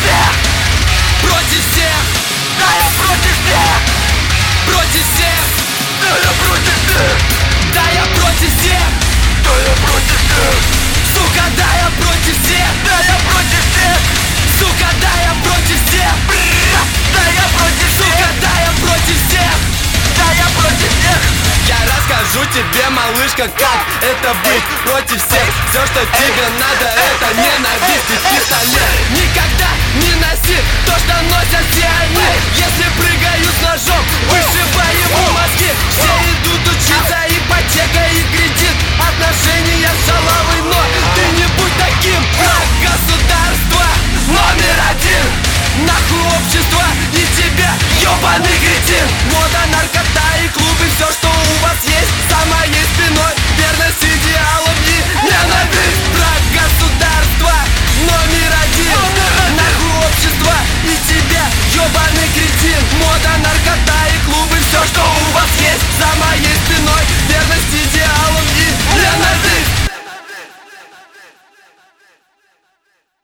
всех, против всех. Да, я против всех, против всех. Да, я против всех. Да, я против всех. Да, я против всех. Сука, да, я против всех. Да, я против всех. Сука, да, я против всех. Да, я против всех. Сука, да, я против всех. Да, я против всех. Я расскажу тебе, малышка, как это быть против всех. Все, что тебе надо, это ненависть и пистолет. Никогда не носи то, что носят все они. Если прыгаю с ножом, вышибай ему мозги. Все идут учиться, ипотека и кредит. Отношения с шалавой, но ты не будь таким. Враг государства номер один. Нахуй общество и тебя, ёбаный кретин. Мода, наркотики